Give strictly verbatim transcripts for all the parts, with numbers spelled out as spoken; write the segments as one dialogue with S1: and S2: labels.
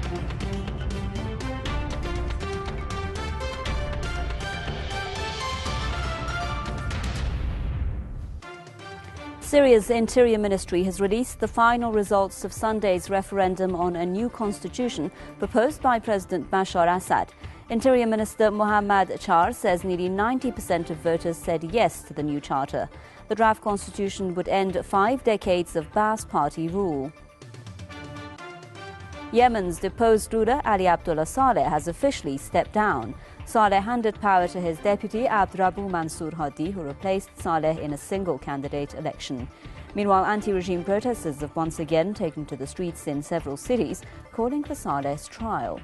S1: Syria's Interior Ministry has released the final results of Sunday's referendum on a new constitution proposed by President Bashar Assad. Interior Minister Mohammad Char says nearly ninety percent of voters said yes to the new charter. The draft constitution would end five decades of Ba'ath Party rule. Yemen's deposed ruler Ali Abdullah Saleh has officially stepped down. Saleh handed power to his deputy Abdurabu Mansour Hadi, who replaced Saleh in a single-candidate election. Meanwhile, anti-regime protesters have once again taken to the streets in several cities, calling for Saleh's trial.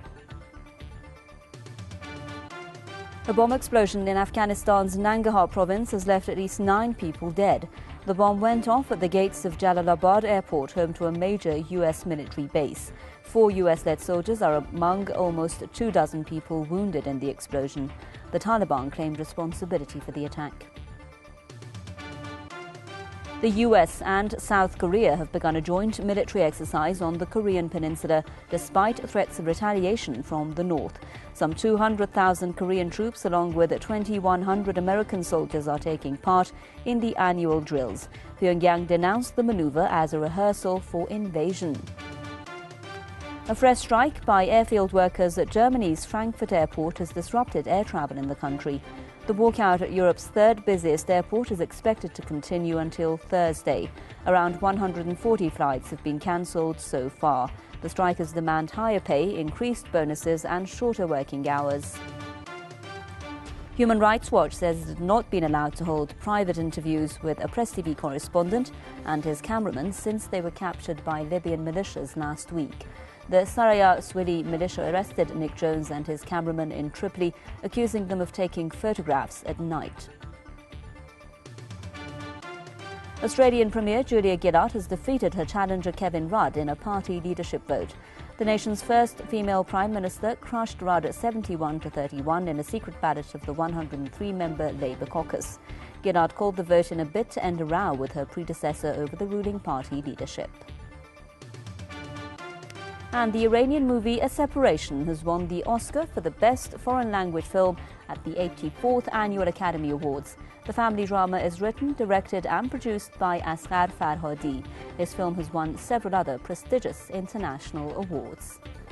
S1: A bomb explosion in Afghanistan's Nangarhar province has left at least nine people dead. The bomb went off at the gates of Jalalabad Airport, home to a major U S military base. Four U S-led soldiers are among almost two dozen people wounded in the explosion. The Taliban claimed responsibility for the attack. The U S and South Korea have begun a joint military exercise on the Korean peninsula, despite threats of retaliation from the north. Some two hundred thousand Korean troops, along with twenty-one hundred American soldiers, are taking part in the annual drills. Pyongyang denounced the maneuver as a rehearsal for invasion. A fresh strike by airfield workers at Germany's Frankfurt airport has disrupted air travel in the country. The walkout at Europe's third busiest airport is expected to continue until Thursday. Around one hundred forty flights have been cancelled so far. The strikers demand higher pay, increased bonuses and shorter working hours. Human Rights Watch says it had not been allowed to hold private interviews with a Press T V correspondent and his cameraman since they were captured by Libyan militias last week. The Saraya Swili militia arrested Nick Jones and his cameraman in Tripoli, accusing them of taking photographs at night. Australian Premier Julia Gillard has defeated her challenger Kevin Rudd in a party leadership vote. The nation's first female Prime Minister crushed Rudd at seventy-one to thirty-one in a secret ballot of the one hundred three member Labour caucus. Gillard called the vote in a bid to end a row with her predecessor over the ruling party leadership. And the Iranian movie A Separation has won the Oscar for the Best Foreign Language Film at the eighty-fourth Annual Academy Awards. The family drama is written, directed and produced by Asghar Farhadi. His film has won several other prestigious international awards.